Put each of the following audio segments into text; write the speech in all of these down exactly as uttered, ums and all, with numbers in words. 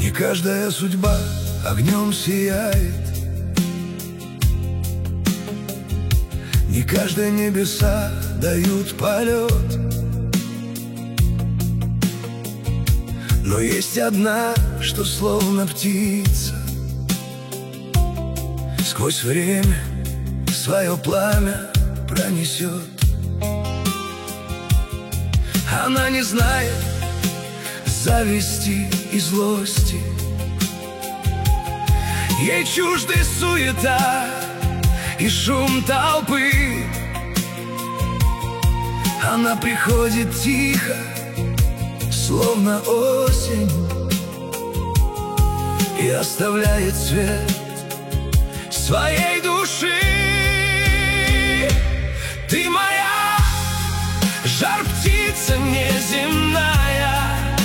Не каждая судьба огнем сияет, не каждые небеса дают полет. Но есть одна, что словно птица сквозь время свое пламя пронесет. Она не знает зависти и злости, ей чужды суета и шум толпы. Она приходит тихо, словно осень, и оставляет свет своей души. Ты моя жар-птица неземная,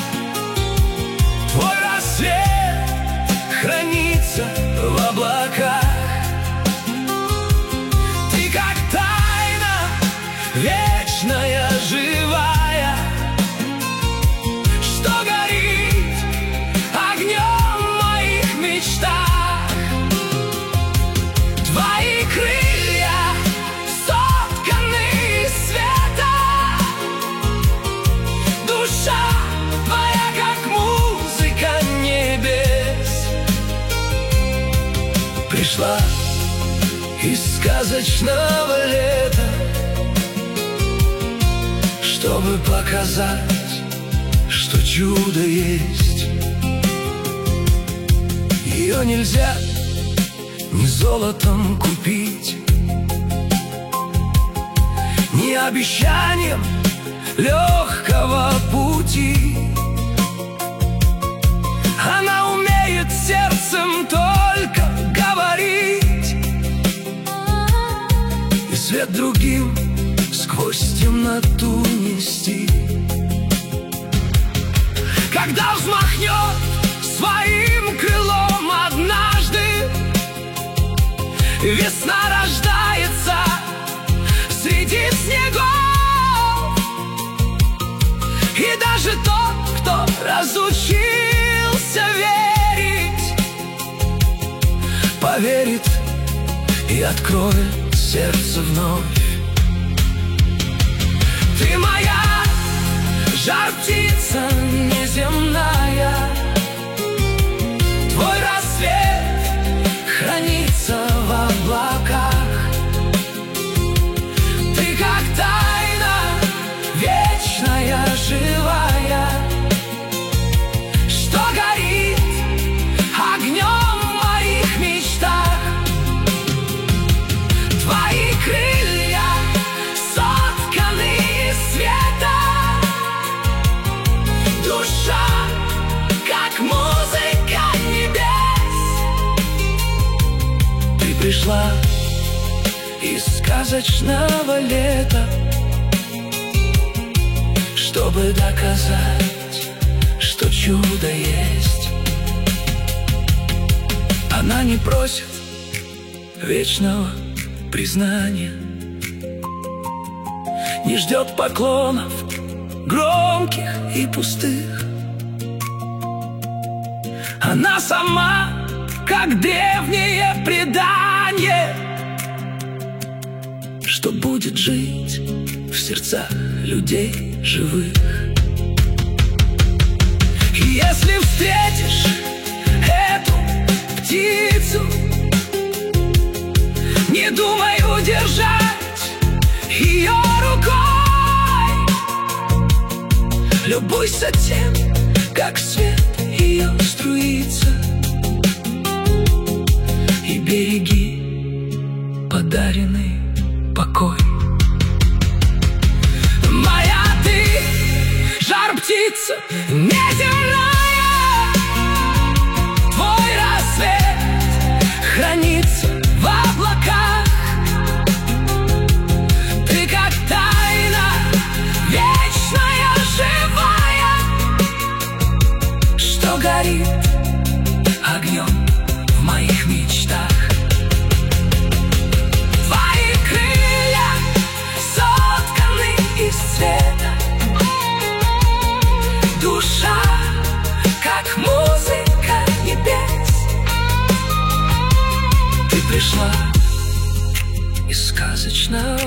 твой рассвет хранится в облаках. Ты как тайна вечная, живая, что горит огнем в моих мечтах. Твои крылья сотканы из света, душа твоя как музыка небес. Пришла из сказочного лета, чтобы показать, что чудо есть. Ее нельзя ни золотом купить, ни обещанием легкого пути. Она умеет сердцем только говорить, и свет другим сквозь темноту нести. Когда взмахнет своим крылом однажды, весна рождается среди снегов, и даже тот, кто разучился верить, поверит и откроет сердце вновь. Ты моя жар-птица неземная, твой рассвет хранится в облаках. Ты как тайна вечная, живая, что горит огнем в моих мечтах. Твои крылья сотканы из света, душа как музыка небес. Ты пришла из сказочного лета, чтобы доказать, что чудо есть. Она не просит вечного признания, не ждет поклонов громких и пустых. Она сама, как древнее предание, что будет жить в сердцах людей живых. И если встретишь эту птицу, не думай удержать ее рукой. Любуйся тем, как свет ее струится, и береги подаренный покой. Моя ты жар-птица неземная, твой рассвет хранится в облаках. Ты как тайна вечная, живая, что горит огнем в моих мечтах. Твои крылья сотканы из света, душа как музыка пришла из сказочного